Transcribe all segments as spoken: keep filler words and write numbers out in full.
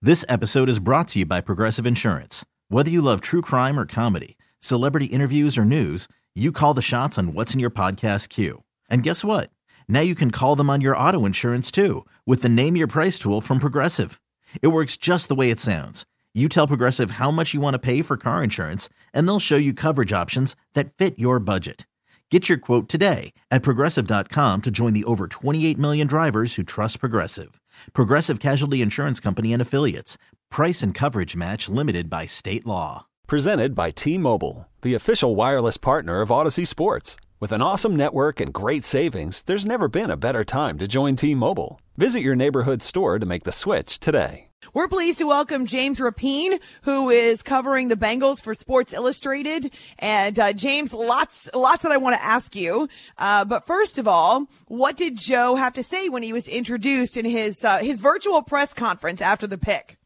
This episode is brought to you by Progressive Insurance. Whether you love true crime or comedy, celebrity interviews or news, you call the shots on what's in your podcast queue. And guess what? Now you can call them on your auto insurance too with the Name Your Price tool from Progressive. It works just the way it sounds. You tell Progressive how much you want to pay for car insurance, and they'll show you coverage options that fit your budget. Get your quote today at Progressive dot com to join the over twenty-eight million drivers who trust Progressive. Progressive Casualty Insurance Company and Affiliates. Price and coverage match limited by state law. Presented by T-Mobile, the official wireless partner of Odyssey Sports. With an awesome network and great savings, there's never been a better time to join T-Mobile. Visit your neighborhood store to make the switch today. We're pleased to welcome James Rapien, who is covering the Bengals for Sports Illustrated. And uh, James, lots, lots that I want to ask you. Uh, but first of all, what did Joe have to say when he was introduced in his uh, his virtual press conference after the pick?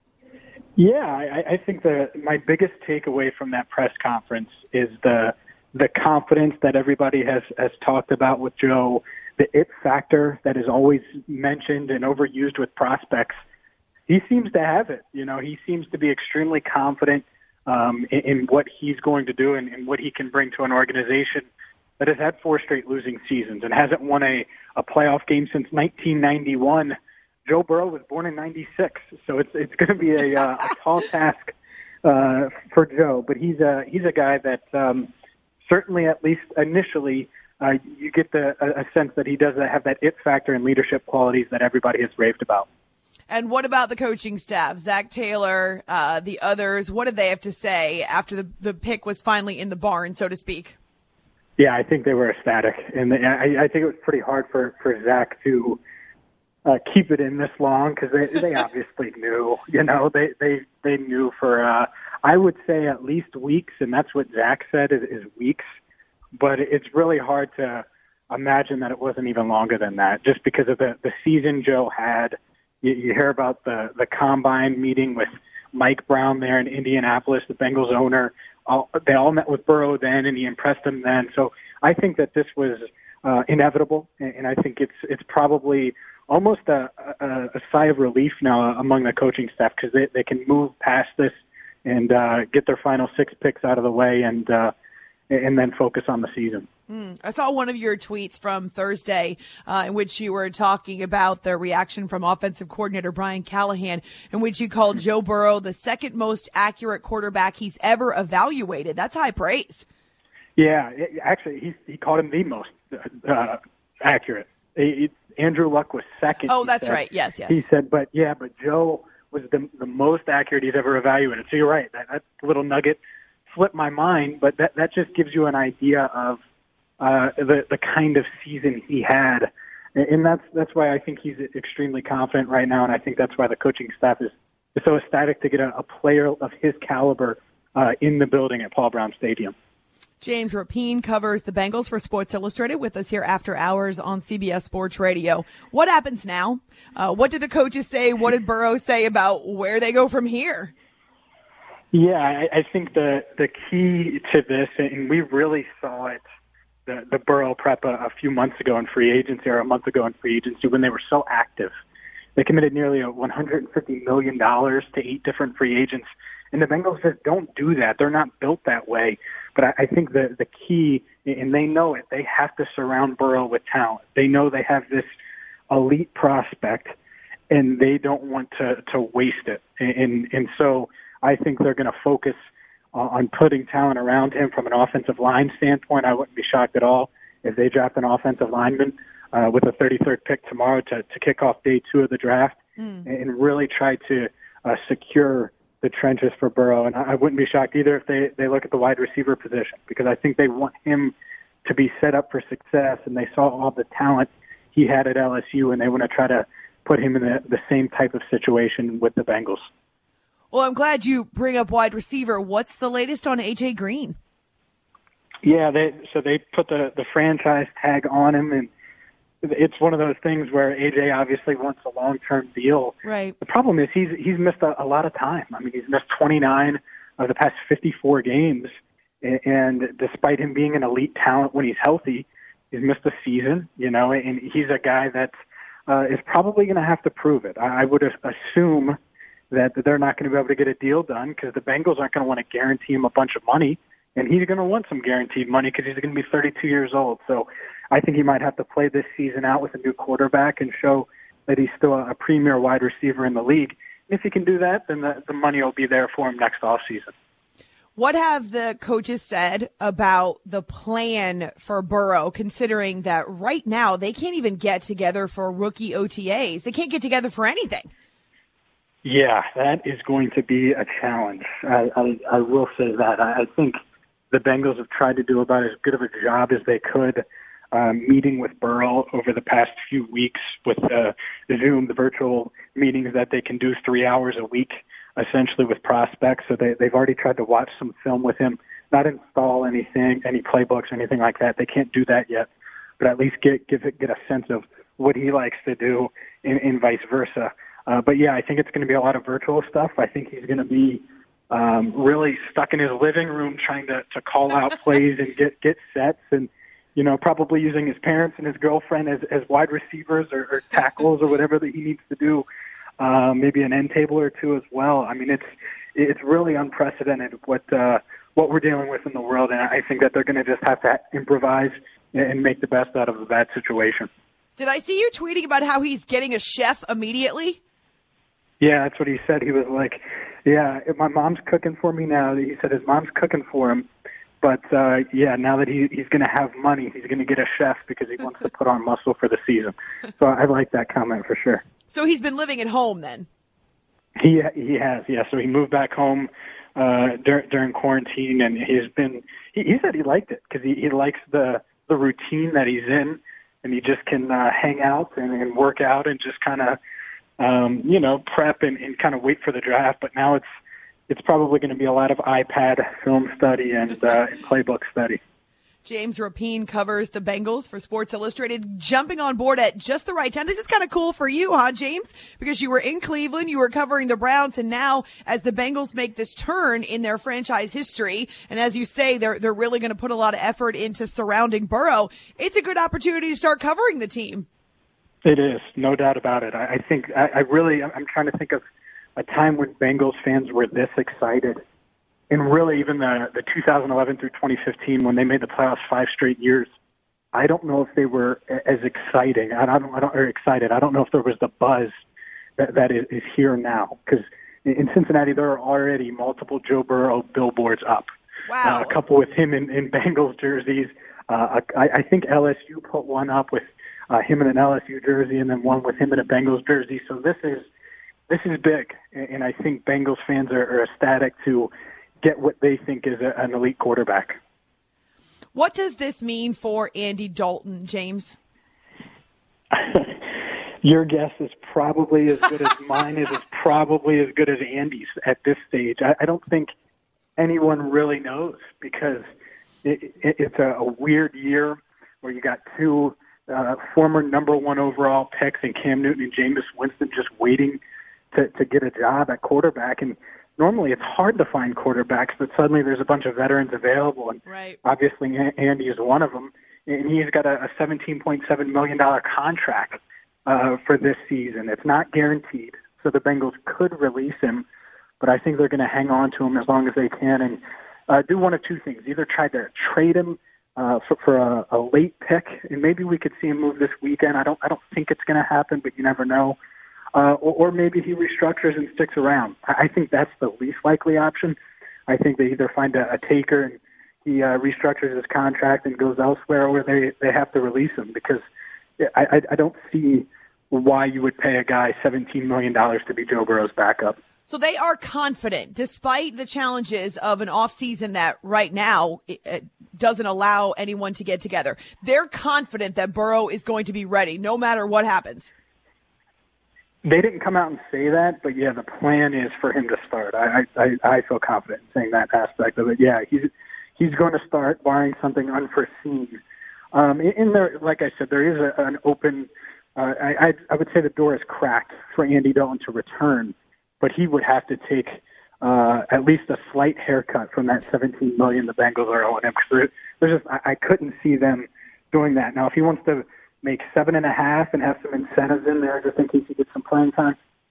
Yeah, I, I think the my biggest takeaway from that press conference is the the confidence that everybody has has talked about with Joe, the it factor that is always mentioned and overused with prospects. He seems to have it. You know, he seems to be extremely confident um, in, in what he's going to do and, and what he can bring to an organization that has had four straight losing seasons and hasn't won a, a playoff game since nineteen ninety-one. Joe Burrow was born in ninety-six, so it's it's going to be a, uh, a tall task uh, for Joe. But he's a he's a guy that um, certainly, at least initially, uh, you get the a, a sense that he does have that it factor and leadership qualities that everybody has raved about. And what about the coaching staff, Zach Taylor, uh, the others? What did they have to say after the, the pick was finally in the barn, so to speak? Yeah, I think they were ecstatic. And they, I, I think it was pretty hard for, for Zach to uh, keep it in this long because they, they obviously knew, you know, they, they, they knew for, uh, I would say at least weeks, and that's what Zach said is, is weeks. But it's really hard to imagine that it wasn't even longer than that just because of the, the season Joe had. You, you hear about the, the combine meeting with Mike Brown there in Indianapolis, the Bengals owner. All, they all met with Burrow then, and he impressed them then. So I think that this was uh, inevitable, and, and I think it's it's probably almost a, a, a sigh of relief now among the coaching staff because they, they can move past this and uh, get their final six picks out of the way and uh, and then focus on the season. Mm. I saw one of your tweets from Thursday uh, in which you were talking about the reaction from offensive coordinator Brian Callahan, in which you called Joe Burrow the second most accurate quarterback he's ever evaluated. That's high praise. Yeah, it, actually, he he called him the most uh, accurate. It, it, Andrew Luck was second. Oh, that's said. right. Yes, yes. He said, but yeah, but Joe was the the most accurate he's ever evaluated. So you're right. That, that little nugget slipped my mind, but that that just gives you an idea of uh, the the kind of season he had, and that's that's why I think he's extremely confident right now, and I think that's why the coaching staff is, is so ecstatic to get a, a player of his caliber uh, in the building at Paul Brown Stadium. James Rapien covers the Bengals for Sports Illustrated with us here after hours on C B S Sports Radio. What happens now? Uh, what did the coaches say? What did Burrow say about where they go from here? Yeah, I, I think the the key to this, and we really saw it, the, the Burrow prep a, a few months ago in free agency or a month ago in free agency when they were so active. They committed nearly one hundred fifty million dollars to eight different free agents, and the Bengals just don't do that. They're not built that way. But I, I think the, the key, and they know it, they have to surround Burrow with talent. They know they have this elite prospect, and they don't want to, to waste it. And, and so I think they're going to focus on putting talent around him from an offensive line standpoint. I wouldn't be shocked at all if they draft an offensive lineman uh, with a thirty-third pick tomorrow to, to kick off day two of the draft mm. and really try to uh, secure the trenches for Burrow. And I wouldn't be shocked either if they, they look at the wide receiver position because I think they want him to be set up for success, and they saw all the talent he had at L S U, and they want to try to put him in the, the same type of situation with the Bengals. Well, I'm glad you bring up wide receiver. What's the latest on A J Green? Yeah, they so they put the, the franchise tag on him, and it's one of those things where A J obviously wants a long-term deal. Right. The problem is he's he's missed a, a lot of time. I mean, he's missed twenty-nine of the past fifty-four games, and, and despite him being an elite talent when he's healthy, he's missed a season, you know, and he's a guy that uh, is probably going to have to prove it. I, I would assume that they're not going to be able to get a deal done because the Bengals aren't going to want to guarantee him a bunch of money, and he's going to want some guaranteed money because he's going to be thirty-two years old. So I think he might have to play this season out with a new quarterback and show that he's still a premier wide receiver in the league. And if he can do that, then the, the money will be there for him next offseason. What have the coaches said about the plan for Burrow, considering that right now they can't even get together for rookie O T As? They can't get together for anything. Yeah, that is going to be a challenge. I, I, I will say that. I, I think the Bengals have tried to do about as good of a job as they could um, meeting with Burrow over the past few weeks with uh, Zoom, the virtual meetings that they can do three hours a week. Essentially with prospects, so they, they've already tried to watch some film with him, not install anything, any playbooks or anything like that. They can't do that yet, but at least get give it, get a sense of what he likes to do and, and vice versa. Uh, but yeah, I think it's going to be a lot of virtual stuff. I think he's going to be um, really stuck in his living room trying to, to call out plays and get, get sets and, you know, probably using his parents and his girlfriend as, as wide receivers or, or tackles or whatever that he needs to do. Uh, maybe an end table or two as well. I mean, it's it's really unprecedented what uh, what we're dealing with in the world, and I think that they're going to just have to improvise and make the best out of a bad situation. Did I see you tweeting about how he's getting a chef immediately? Yeah, that's what he said. He was like, yeah, my mom's cooking for me now. He said his mom's cooking for him. But, uh, yeah, now that he, he's going to have money, he's going to get a chef because he wants to put on muscle for the season. So I like that comment for sure. So he's been living at home then? He he has, yeah. So he moved back home uh, dur- during quarantine, and he's been. He, he said he liked it because he, he likes the the routine that he's in, and he just can uh, hang out and, and work out and just kind of, um, you know, prep and, and kind of wait for the draft. But now it's it's probably going to be a lot of iPad film study and, uh, and playbook study. James Rapien covers the Bengals for Sports Illustrated, jumping on board at just the right time. This is kind of cool for you, huh, James? Because you were in Cleveland, you were covering the Browns, and now as the Bengals make this turn in their franchise history, and as you say, they're they're really going to put a lot of effort into surrounding Burrow, it's a good opportunity to start covering the team. It is, no doubt about it. I, I think, I, I really, I'm trying to think of a time when Bengals fans were this excited. And really, even the, the two thousand eleven through twenty fifteen, when they made the playoffs five straight years, I don't know if they were as exciting. I don't, I don't, or excited. I don't know if there was the buzz that, that is, is here now. Because in Cincinnati, there are already multiple Joe Burrow billboards up. Wow. Uh, a couple with him in, in Bengals jerseys. Uh, I, I think L S U put one up with uh, him in an L S U jersey, and then one with him in a Bengals jersey. So this is this is big, and I think Bengals fans are, are ecstatic to get what they think is a, an elite quarterback. What does this mean for Andy Dalton, James? Your guess is probably as good as mine is, is probably as good as Andy's at this stage. I, I don't think anyone really knows because it, it, it's a, a weird year where you got two uh, former number one overall picks in Cam Newton and Jameis Winston just waiting to, to get a job at quarterback. And normally it's hard to find quarterbacks, but suddenly there's a bunch of veterans available. And right. Obviously Andy is one of them. And he's got a, a seventeen point seven million dollars contract uh, for this season. It's not guaranteed, so the Bengals could release him, but I think they're going to hang on to him as long as they can and uh, do one of two things. Either try to trade him uh, for, for a, a late pick, and maybe we could see him move this weekend. I don't, I don't think it's going to happen, but you never know. Uh, or, or maybe he restructures and sticks around. I, I think that's the least likely option. I think they either find a, a taker and he uh, restructures his contract and goes elsewhere, or they, they have to release him because I, I, I don't see why you would pay a guy seventeen million dollars to be Joe Burrow's backup. So they are confident, despite the challenges of an offseason that right now it, it doesn't allow anyone to get together. They're confident that Burrow is going to be ready no matter what happens. They didn't come out and say that, but yeah, the plan is for him to start. I I, I feel confident in saying that aspect of it. Yeah, he's he's going to start, barring something unforeseen. Um, in there, like I said, there is a, an open. Uh, I I would say the door is cracked for Andy Dalton to return, but he would have to take uh, at least a slight haircut from that seventeen million dollars the Bengals are owing him. Because there's just I, I couldn't see them doing that. Now, if he wants to make seven and a half and have some incentives in there just in case he gets some playing time,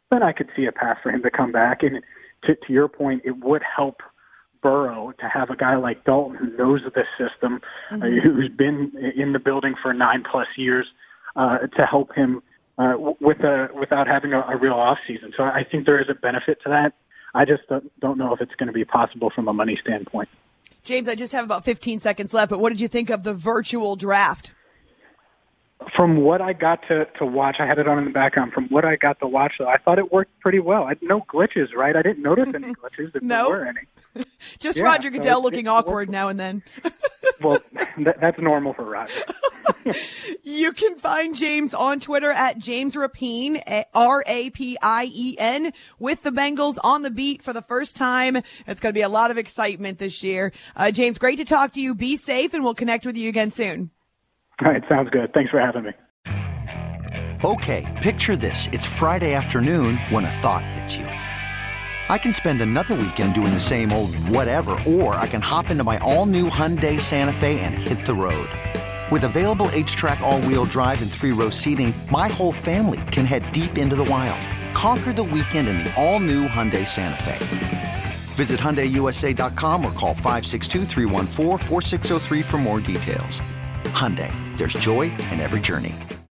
then I could see a path for him to come back. And to, to your point, it would help Burrow to have a guy like Dalton who knows the system, mm-hmm. uh, who's been in the building for nine plus years, uh, to help him uh, w- with a without having a, a real off season. So I think there is a benefit to that. I just don't know if it's going to be possible from a money standpoint. James, I just have about fifteen seconds left, but what did you think of the virtual draft? From what I got to, to watch, I had it on in the background. From what I got to watch, though, I thought it worked pretty well. I, no glitches, right? I didn't notice any glitches if no. there were any. Just yeah, Roger Goodell so looking awkward now and then. Well, that, that's normal for Roger. You can find James on Twitter at James Rapien, R A P I E N, with the Bengals on the beat for the first time. It's going to be a lot of excitement this year. Uh, James, great to talk to you. Be safe, and we'll connect with you again soon. All right, sounds good. Thanks for having me. Okay, picture this. It's Friday afternoon when a thought hits you. I can spend another weekend doing the same old whatever, or I can hop into my all-new Hyundai Santa Fe and hit the road. With available H-Track all-wheel drive and three-row seating, my whole family can head deep into the wild. Conquer the weekend in the all-new Hyundai Santa Fe. Visit Hyundai U S A dot com or call five six two, three one four, four six zero three for more details. Hyundai, there's joy in every journey.